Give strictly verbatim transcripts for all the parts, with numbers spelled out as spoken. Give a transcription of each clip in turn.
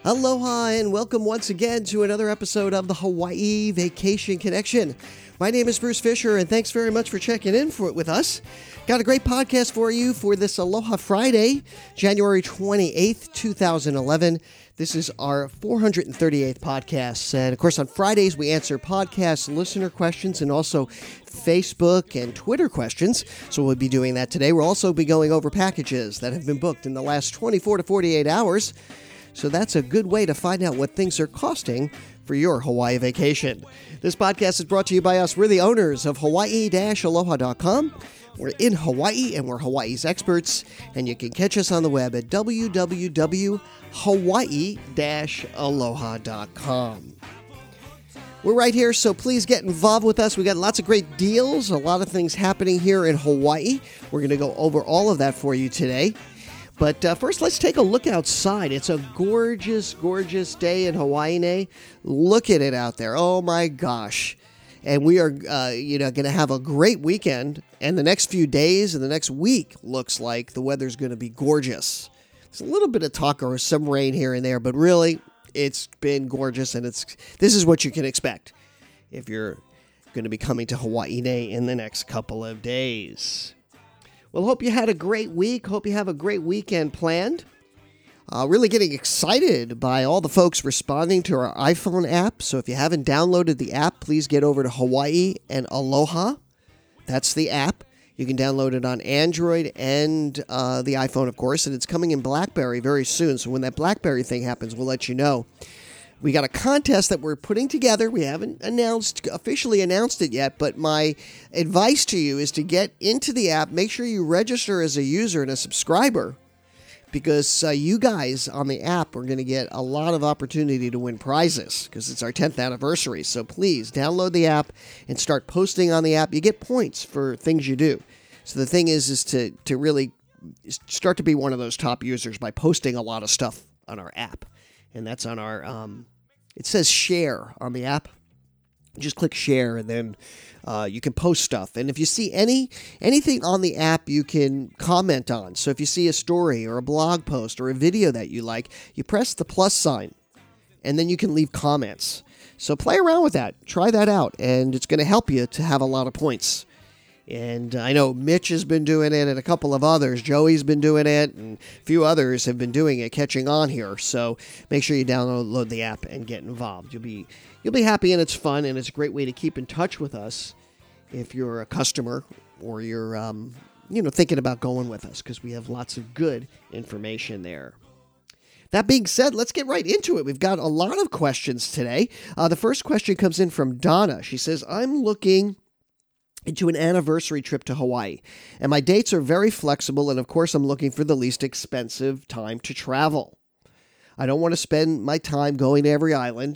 Aloha and welcome once again to another episode of the Hawaii Vacation Connection. My name is Bruce Fisher and thanks very much for checking in for, with us. Got a great podcast for you for this Aloha Friday, January twenty-eighth, twenty eleven. This is our four hundred thirty-eighth podcast. And of course, on Fridays, we answer podcast listener questions and also Facebook and Twitter questions. So we'll be doing that today. We'll also be going over packages that have been booked in the last twenty-four to forty-eight hours. So that's a good way to find out what things are costing for your Hawaii vacation. This podcast is brought to you by us. We're the owners of Hawaii Aloha dot com. We're in Hawaii and we're Hawaii's experts. And you can catch us on the web at w w w dot hawaii aloha dot com. We're right here, so please get involved with us. We got lots of great deals, a lot of things happening here in Hawaii. We're going to go over all of that for you today. But uh, first, let's take a look outside. It's a gorgeous, gorgeous day in Hawaii. Look at it out there. Oh, my gosh. And we are, uh, you know, going to have a great weekend. And the next few days and the next week looks like the weather's going to be gorgeous. There's a little bit of talk or some rain here and there, but really, it's been gorgeous. And it's this is what you can expect if you're going to be coming to Hawaii in the next couple of days. Well, hope you had a great week. Hope you have a great weekend planned. Uh, really getting excited by all the folks responding to our iPhone app. So if you haven't downloaded the app, please get over to Hawaii and Aloha. That's the app. You can download it on Android and uh, the iPhone, of course. And it's coming in BlackBerry very soon. So when that BlackBerry thing happens, we'll let you know. We got a contest that we're putting together. We haven't announced, officially announced it yet, but my advice to you is to get into the app. Make sure you register as a user and a subscriber because uh, you guys on the app are going to get a lot of opportunity to win prizes because it's our tenth anniversary. So please download the app and start posting on the app. You get points for things you do. So the thing is, is to, to really start to be one of those top users by posting a lot of stuff on our app. And that's on our... Um, It says share on the app. Just click share and then uh, you can post stuff. And if you see any anything on the app, you can comment on. So if you see a story or a blog post or a video that you like, you press the plus sign and then you can leave comments. So play around with that. Try that out. And it's going to help you to have a lot of points. And I know Mitch has been doing it and a couple of others. Joey's been doing it and a few others have been doing it, catching on here. So make sure you download the app and get involved. You'll be you'll be happy and it's fun and it's a great way to keep in touch with us if you're a customer or you're um, you know thinking about going with us because we have lots of good information there. That being said, let's get right into it. We've got a lot of questions today. Uh, the first question comes in from Donna. She says, I'm looking into an anniversary trip to Hawaii. And my dates are very flexible, and of course I'm looking for the least expensive time to travel. I don't want to spend my time going to every island.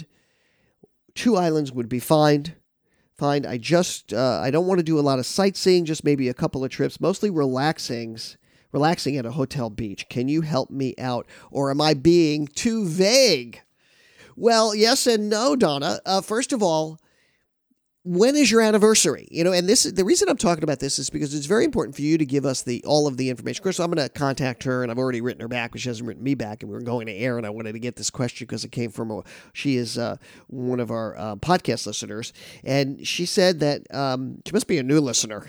Two islands would be fine. Fine. I just, uh, I don't want to do a lot of sightseeing, just maybe a couple of trips, mostly relaxings, relaxing at a hotel beach. Can you help me out? Or am I being too vague? Well, yes and no, Donna. Uh, first of all, when is your anniversary? You know, and this the reason I'm talking about this is because it's very important for you to give us the all of the information. Of course, I'm going to contact her, and I've already written her back, but she hasn't written me back, and we were going to air, and I wanted to get this question because it came from a, she is uh, one of our uh, podcast listeners, and she said that um, she must be a new listener.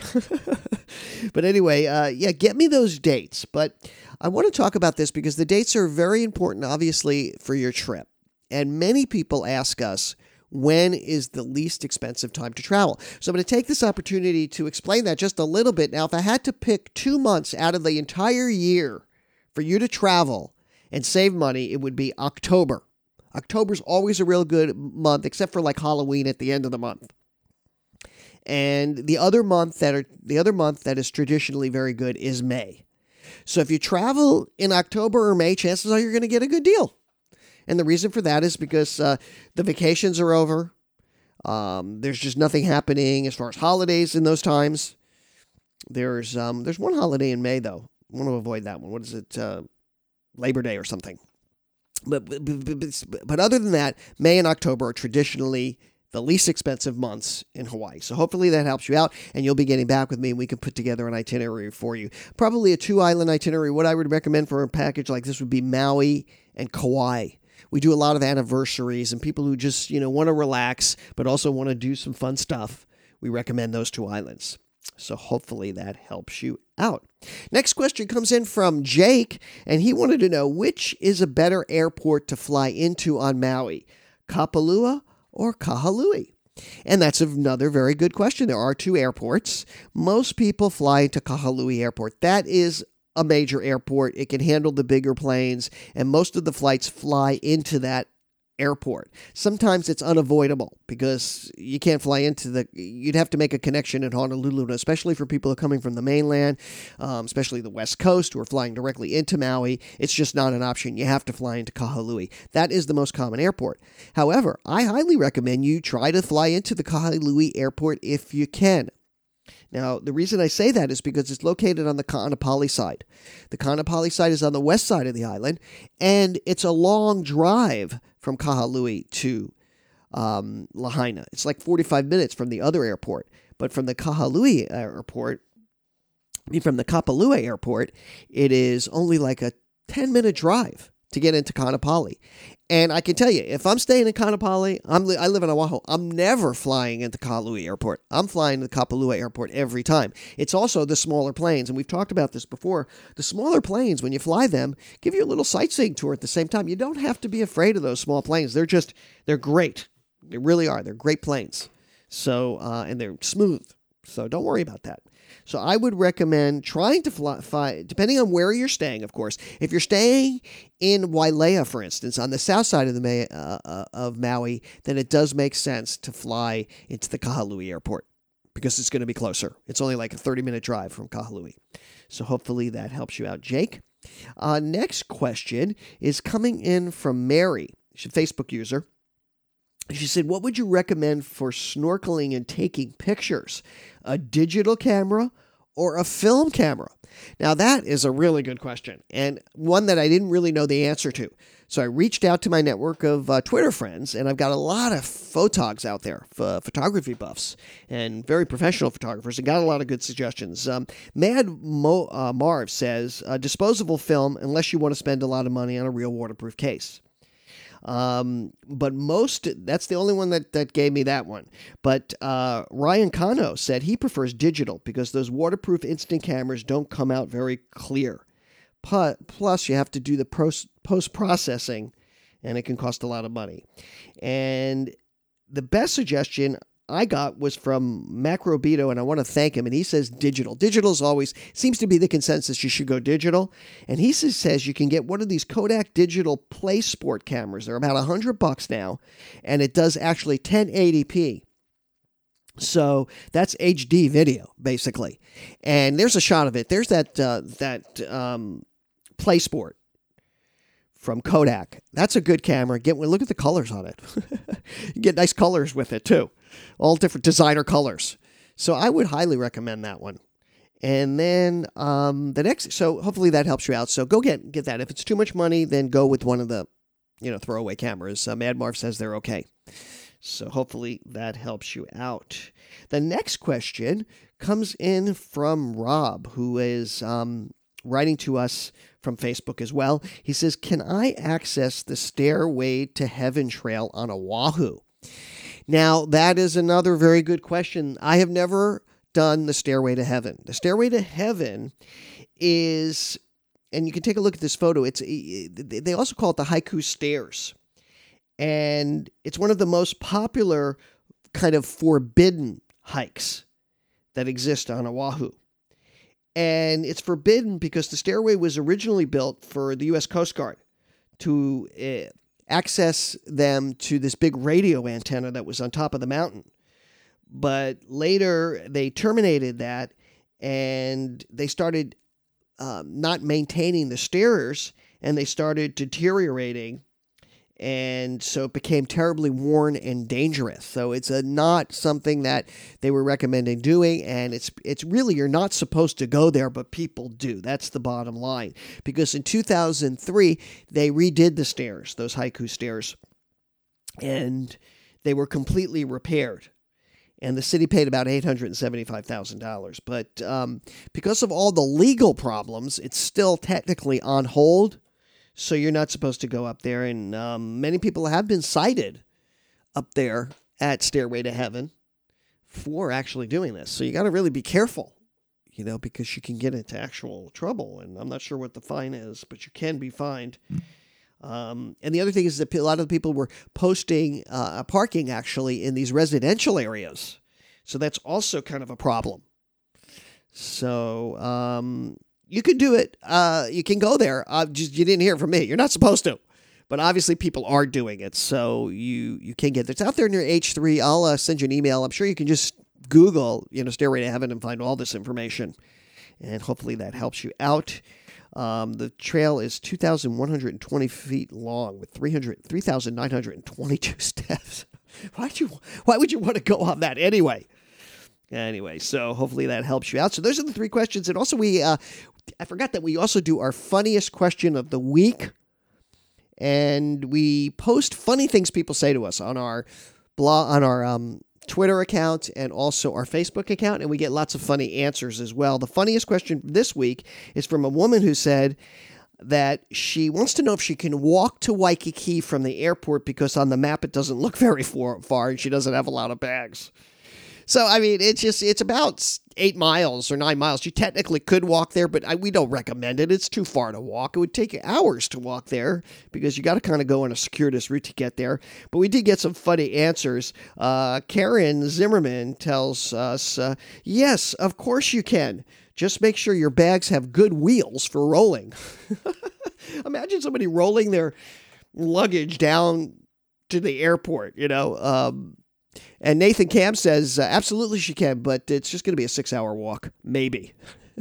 But anyway, uh, yeah, get me those dates. But I want to talk about this because the dates are very important, obviously, for your trip, and many people ask us, when is the least expensive time to travel? So I'm going to take this opportunity to explain that just a little bit. Now, if I had to pick two months out of the entire year for you to travel and save money, it would be October. October's always a real good month, except for like Halloween at the end of the month. And the other month that are the other month that is traditionally very good is May. So if you travel in October or May, chances are you're going to get a good deal. And the reason for that is because uh, the vacations are over. Um, there's just nothing happening as far as holidays in those times. There's um, there's one holiday in May, though. I want to avoid that one. What is it? Uh, Labor Day or something. But, but, but, but other than that, May and October are traditionally the least expensive months in Hawaii. So hopefully that helps you out, and you'll be getting back with me, and we can put together an itinerary for you. Probably a two-island itinerary. What I would recommend for a package like this would be Maui and Kauai. We do a lot of anniversaries and people who just, you know, want to relax, but also want to do some fun stuff. We recommend those two islands. So hopefully that helps you out. Next question comes in from Jake, and he wanted to know which is a better airport to fly into on Maui, Kapalua or Kahului? And that's another very good question. There are two airports. Most people fly into Kahului Airport. That is a major airport. It can handle the bigger planes, and most of the flights fly into that airport. Sometimes it's unavoidable because you can't fly into the, you'd have to make a connection in Honolulu, and especially for people who are coming from the mainland, um, especially the West Coast who are flying directly into Maui. It's just not an option. You have to fly into Kahului. That is the most common airport. However, I highly recommend you try to fly into the Kahului Airport if you can. Now, the reason I say that is because it's located on the Kaanapali side. The Kaanapali side is on the west side of the island, and it's a long drive from Kahului to um, Lahaina. It's like forty-five minutes from the other airport. But from the Kahului airport, I mean, from the Kapalua airport, it is only like a ten-minute drive to get into Kaanapali. And I can tell you, if I'm staying in Kaanapali, I'm li- I live in Oahu, I'm never flying into Kahului Airport. I'm flying to the Kapalua Airport every time. It's also the smaller planes, and we've talked about this before. The smaller planes, when you fly them, give you a little sightseeing tour at the same time. You don't have to be afraid of those small planes. They're just, they're great. They really are. They're great planes. So, uh, and they're smooth. So don't worry about that. So I would recommend trying to fly, fly, depending on where you're staying, of course. If you're staying in Wailea, for instance, on the south side of the Ma- uh, uh, of Maui, then it does make sense to fly into the Kahului Airport because it's going to be closer. It's only like a thirty-minute drive from Kahului. So hopefully that helps you out, Jake. Uh, next question is coming in from Mary. She's a Facebook user. She said, what would you recommend for snorkeling and taking pictures? A digital camera or a film camera? Now, that is a really good question, and one that I didn't really know the answer to. So I reached out to my network of uh, Twitter friends, and I've got a lot of photogs out there, f- photography buffs, and very professional photographers, and got a lot of good suggestions. Um, Mad Mo- uh, Marv says, uh, disposable film unless you want to spend a lot of money on a real waterproof case. Um, but most, that's the only one that, that gave me that one. But uh, Ryan Kano said he prefers digital because those waterproof instant cameras don't come out very clear. Plus, you have to do the post-processing, and it can cost a lot of money. And the best suggestion I got was from Macrobito, and I want to thank him. And he says digital. Digital is always, seems to be the consensus. You should go digital. And he says, says you can get one of these Kodak digital Play Sport cameras. They're about a hundred bucks now, and it does actually ten eighty p. So that's H D video, basically. And there's a shot of it. There's that uh, that um, Play Sport from Kodak. That's a good camera. Get look at the colors on it. You get nice colors with it too. All different designer colors. So I would highly recommend that one. And then um, the next, so hopefully that helps you out. So go get get that. If it's too much money, then go with one of the, you know, throwaway cameras. Uh, Mad Marv says they're okay. So hopefully that helps you out. The next question comes in from Rob, who is um, writing to us from Facebook as well. He says, can I access the Stairway to Heaven Trail on Oahu? Now, that is another very good question. I have never done the Stairway to Heaven. The Stairway to Heaven is, and you can take a look at this photo, it's they also call it the Haiku Stairs. And it's one of the most popular kind of forbidden hikes that exist on Oahu. And it's forbidden because the stairway was originally built for the U S Coast Guard to uh, access them to this big radio antenna that was on top of the mountain. But later they terminated that and they started um, not maintaining the stairs, and they started deteriorating. And so it became terribly worn and dangerous. So it's a, not something that they were recommending doing. And it's it's really, you're not supposed to go there, but people do. That's the bottom line. Because in two thousand three, they redid the stairs, those Haiku stairs. And they were completely repaired. And the city paid about eight hundred seventy-five thousand dollars. But um, because of all the legal problems, it's still technically on hold. So you're not supposed to go up there. And um, many people have been cited up there at Stairway to Heaven for actually doing this. So you got to really be careful, you know, because you can get into actual trouble. And I'm not sure what the fine is, but you can be fined. Um, and the other thing is that a lot of the people were posting uh, parking actually in these residential areas. So that's also kind of a problem. So um, you could do it. Uh, you can go there. Uh, just, you didn't hear it from me. You're not supposed to. But obviously people are doing it. So you, you can get there. It's out there near H three. I'll uh, send you an email. I'm sure you can just Google, you know, Stairway to Heaven and find all this information. And hopefully that helps you out. Um, the trail is two thousand one hundred twenty feet long with three thousand nine hundred twenty-two steps. Why'd you, why would you want to go on that anyway? Anyway, so hopefully that helps you out. So those are the three questions. And also we, uh, I forgot that we also do our funniest question of the week. And we post funny things people say to us on our blog, on our um, Twitter account and also our Facebook account. And we get lots of funny answers as well. The funniest question this week is from a woman who said that she wants to know if she can walk to Waikiki from the airport because on the map it doesn't look very far, far and she doesn't have a lot of bags. So, I mean, it's just, it's about eight miles or nine miles. You technically could walk there, but I, we don't recommend it. It's too far to walk. It would take you hours to walk there because you got to kind of go on a circuitous route to get there. But we did get some funny answers. Uh, Karen Zimmerman tells us, uh, yes, of course you can. Just make sure your bags have good wheels for rolling. Imagine somebody rolling their luggage down to the airport, you know, um, and Nathan Camp says, uh, absolutely she can, but it's just going to be a six-hour walk, maybe.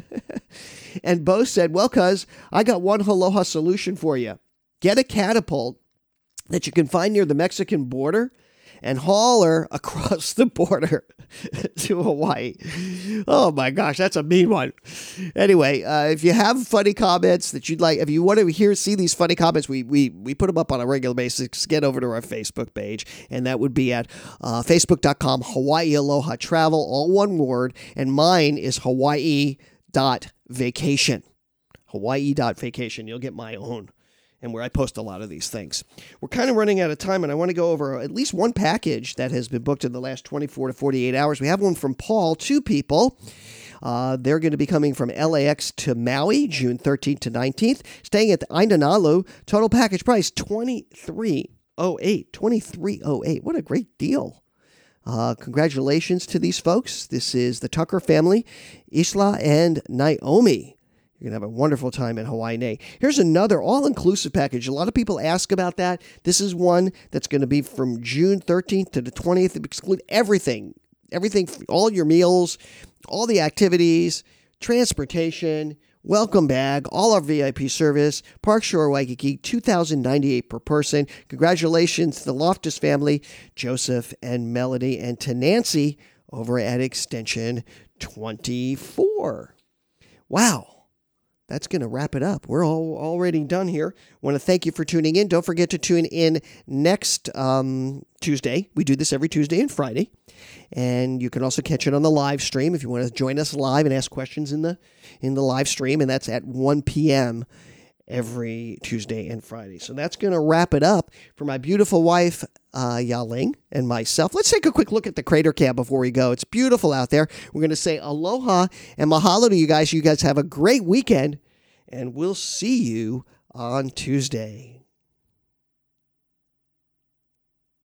And Bo said, well, cuz, I got one Aloha solution for you. Get a catapult that you can find near the Mexican border and haul her across the border to Hawaii. Oh my gosh, that's a mean one. Anyway, uh, if you have funny comments that you'd like, if you want to hear, see these funny comments, we we we put them up on a regular basis. Get over to our Facebook page, and that would be at uh, facebook.com Hawaii Aloha Travel, all one word, and mine is Hawaii dot vacation. Hawaii dot vacation. You'll get my own, and where I post a lot of these things. We're kind of running out of time, and I want to go over at least one package that has been booked in the last twenty-four to forty-eight hours. We have one from Paul, two people. Uh, they're going to be coming from L A X to Maui, June thirteenth to nineteenth, staying at the Aina-Nalu. Total package price, twenty-three oh eight. twenty-three oh eight. What a great deal. Uh, congratulations to these folks. This is the Tucker family, Isla and Naomi. You're going to have a wonderful time in Hawaii Nei. Here's another all-inclusive package. A lot of people ask about that. This is one that's going to be from June thirteenth to the twentieth. It exclude everything. Everything, all your meals, all the activities, transportation, welcome bag, all our V I P service, Park Shore Waikiki, two thousand ninety-eight dollars per person. Congratulations to the Loftus family, Joseph and Melody, and to Nancy over at Extension twenty-four. Wow. That's going to wrap it up. We're all already done here. Want to thank you for tuning in. Don't forget to tune in next um, Tuesday. We do this every Tuesday and Friday. And you can also catch it on the live stream if you want to join us live and ask questions in the in the live stream. And that's at one p.m. every Tuesday and Friday. So that's going to wrap it up for my beautiful wife, uh, Yaling, and myself. Let's take a quick look at the crater cam before we go. It's beautiful out there. We're going to say aloha and mahalo to you guys. You guys have a great weekend, and we'll see you on Tuesday.